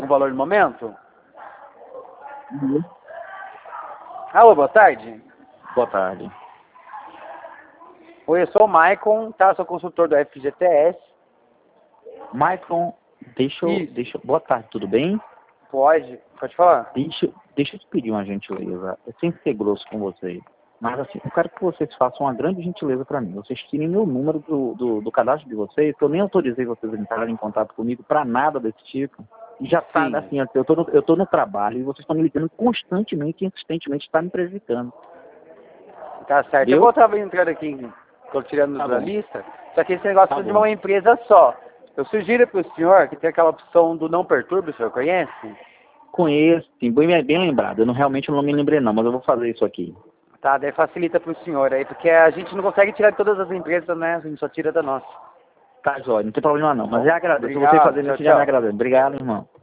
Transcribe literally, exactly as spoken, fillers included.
um valor no momento? Uhum. Alô, boa tarde. Boa tarde. Oi, eu sou o Maicon, tá? Sou consultor do F G T S. Maicon, deixa eu, Isso. deixa eu... Boa tarde, tudo bem? Pode? Pode falar? Deixa, deixa eu te pedir uma gentileza. Eu sempre ser grosso com você. Mas assim, eu quero que vocês façam uma grande gentileza para mim. Vocês tirem meu número do, do, do cadastro de vocês, que eu nem autorizei vocês a entrarem em contato comigo para nada desse tipo. E já tá, Sim. assim, eu tô, no, eu tô no trabalho e vocês estão me ligando constantemente e insistentemente, está me prejudicando. Tá certo. Eu Viu? vou estar entrando aqui, tô tirando Tá da bom. lista, só que esse negócio Tá é de bom. uma empresa só. Eu sugiro para o senhor que tem aquela opção do não perturbe, o senhor conhece? Conheço, sim, bem, bem lembrado. Eu não, realmente não me lembrei não, mas eu vou fazer isso aqui. Tá, daí facilita para o senhor aí, porque a gente não consegue tirar de todas as empresas, né? A gente só tira da nossa. Tá, Jóia, não tem problema não. Mas Bom, já agradeço. Se você obrigado, fazendo tchau, isso, já me tchau. agradeço. Obrigado, irmão.